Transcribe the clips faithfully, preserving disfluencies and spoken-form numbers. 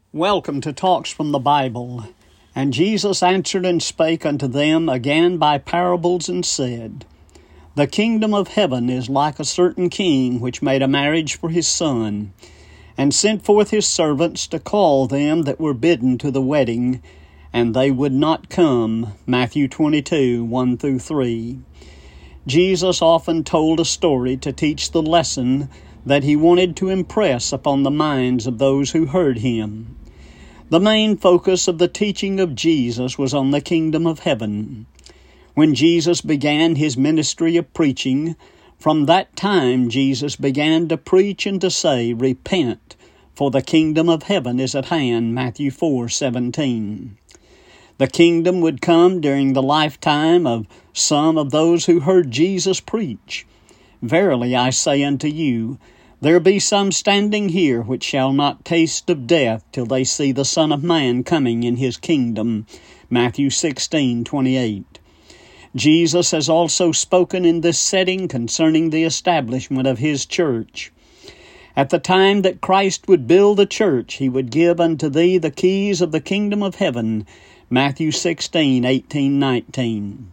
Welcome to Talks from the Bible. And Jesus answered and spake unto them again by parables, and said, The kingdom of heaven is like a certain king which made a marriage for his son, and sent forth his servants to call them that were bidden to the wedding, and they would not come. Matthew twenty-two, one through three. Jesus often told a story to teach the lesson that he wanted to impress upon the minds of those who heard him. The main focus of the teaching of Jesus was on the kingdom of heaven. When Jesus began his ministry of preaching, from that time Jesus began to preach and to say, Repent, for the kingdom of heaven is at hand. Matthew four, seventeen. The kingdom would come during the lifetime of some of those who heard Jesus preach. Verily I say unto you, there be some standing here which shall not taste of death till they see the Son of Man coming in his kingdom. Matthew sixteen, twenty-eight. Jesus has also spoken in this setting concerning the establishment of his church. At the time that Christ would build the church, he would give unto thee the keys of the kingdom of heaven. Matthew sixteen, eighteen, nineteen.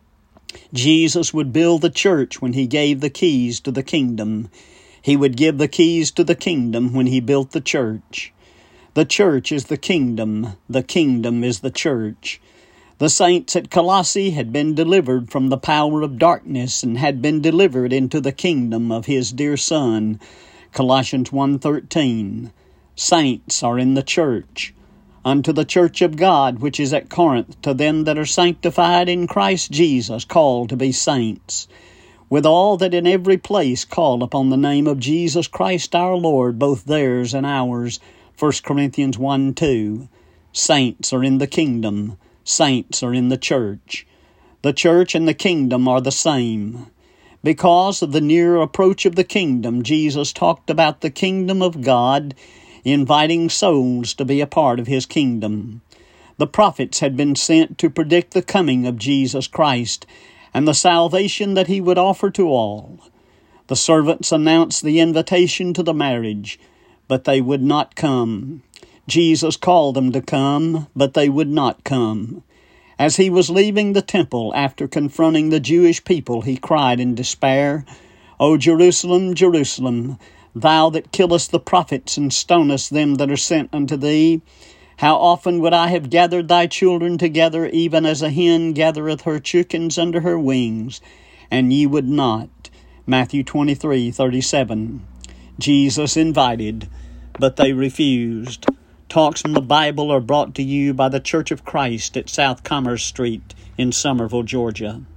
Jesus would build the church when he gave the keys to the kingdom. He would give the keys to the kingdom when he built the church. The church is the kingdom. The kingdom is the church. The saints at Colossae had been delivered from the power of darkness and had been delivered into the kingdom of his dear Son. Colossians one thirteen. Saints are in the church. Unto the church of God which is at Corinth, to them that are sanctified in Christ Jesus, called to be saints, with all that in every place call upon the name of Jesus Christ our Lord, both theirs and ours. First Corinthians one two. Saints are in the kingdom. Saints are in the church. The church and the kingdom are the same. Because of the near approach of the kingdom, Jesus talked about the kingdom of God, inviting souls to be a part of his kingdom. The prophets had been sent to predict the coming of Jesus Christ and the salvation that he would offer to all. The servants announced the invitation to the marriage, but they would not come. Jesus called them to come, but they would not come. As he was leaving the temple after confronting the Jewish people, he cried in despair, O Jerusalem, Jerusalem, thou that killest the prophets and stonest them that are sent unto thee, how often would I have gathered thy children together, even as a hen gathereth her chickens under her wings, and ye would not. Matthew twenty-three, thirty-seven. Jesus invited, but they refused. Talks from the Bible are brought to you by the Church of Christ at South Commerce Street in Summerville, Georgia.